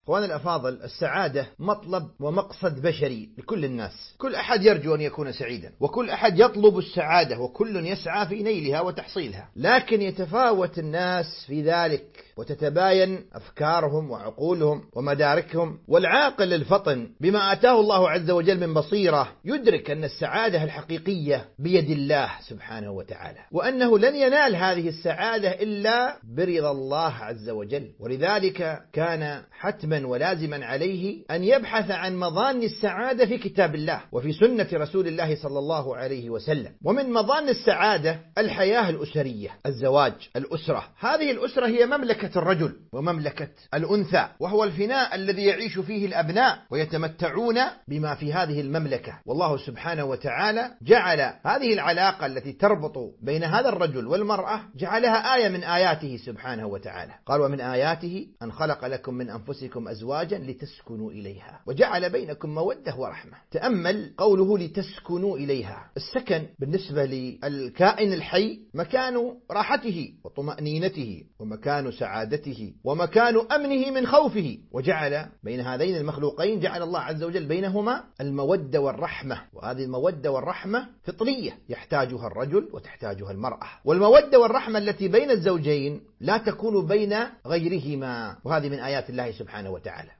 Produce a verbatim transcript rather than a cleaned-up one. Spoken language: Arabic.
أخواني الأفاضل، السعادة مطلب ومقصد بشري لكل الناس، كل أحد يرجو أن يكون سعيدا، وكل أحد يطلب السعادة، وكل يسعى في نيلها وتحصيلها، لكن يتفاوت الناس في ذلك وتتباين أفكارهم وعقولهم ومداركهم. والعاقل الفطن بما آتاه الله عز وجل من بصيرة يدرك أن السعادة الحقيقية بيد الله سبحانه وتعالى، وأنه لن ينال هذه السعادة إلا برضا الله عز وجل. ولذلك كان حتما ولازما عليه أن يبحث عن مظان السعادة في كتاب الله وفي سنة رسول الله صلى الله عليه وسلم. ومن مظان السعادة الحياة الأسرية، الزواج، الأسرة. هذه الأسرة هي مملكة الرجل ومملكة الأنثى، وهو الفناء الذي يعيش فيه الأبناء ويتمتعون بما في هذه المملكة. والله سبحانه وتعالى جعل هذه العلاقة التي تربط بين هذا الرجل والمرأة جعلها آية من آياته سبحانه وتعالى. قال: ومن آياته أن خلق لكم من أنفسكم أزواجا لتسكنوا إليها وجعل بينكم مودة ورحمة. تأمل قوله لتسكنوا إليها. السكن بالنسبة للكائن الحي مكان راحته وطمأنينته ومكان سعادته ومكان أمنه من خوفه، وجعل بين هذين المخلوقين جعل الله عز وجل بينهما المودة والرحمة. وهذه المودة والرحمة فطرية يحتاجها الرجل وتحتاجها المرأة، والمودة والرحمة التي بين الزوجين لا تكون بين غيرهما، وهذه من آيات الله سبحانه وتعالى.